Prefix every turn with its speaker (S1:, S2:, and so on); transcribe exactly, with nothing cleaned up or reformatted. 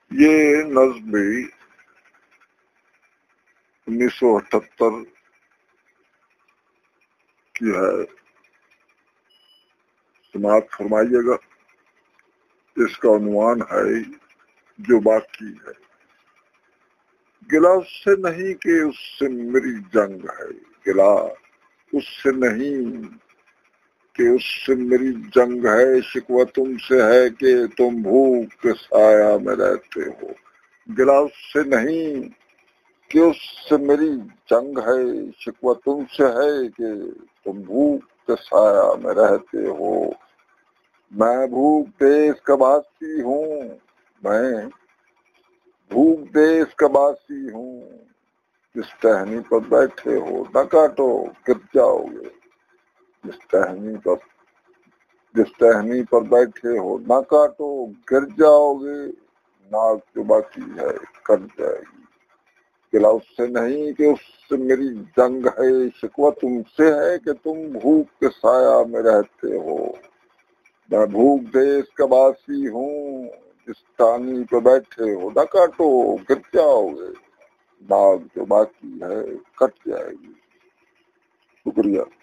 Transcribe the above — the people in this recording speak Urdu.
S1: یہ نظم بھی انیس سو اٹھہتر کی ہے، سماعت فرمائیے گا۔ اس کا عنوان ہے جو باقی ہے۔ گلا اس سے نہیں کہ اس سے میری جنگ ہے، گلا اس سے نہیں کہ اس سے میری جنگ ہے، شکوہ تم سے ہے کہ تم بھوک کے سایہ میں رہتے ہو۔ گلا اس سے نہیں کہ اس سے میری جنگ ہے، شکوہ تم سے ہے کہ تم بھوک کے سایہ میں رہتے ہو۔ میں بھوک دیس کا باسی ہوں، میں بھوک دیس کا باسی ہوں، جس ٹہنی پر بیٹھے ہو نہ کاٹو گر جاؤ گے، جس ٹہنی پر جس ٹہنی پر بیٹھے ہو نہ کاٹو گر جاؤ گے، ناک جو باقی ہے کٹ جائے گی۔ گلا اس سے نہیں کہ اس سے میری جنگ ہے، شکوہ تم سے ہے کہ تم بھوک کے سایہ میں رہتے ہو۔ میں بھوک دیس کا باسی ہوں، جس ٹہنی پہ بیٹھے ہو نہ کاٹو گر جاؤ گے، ناک جو باقی ہے کٹ جائے گی۔ شکریہ۔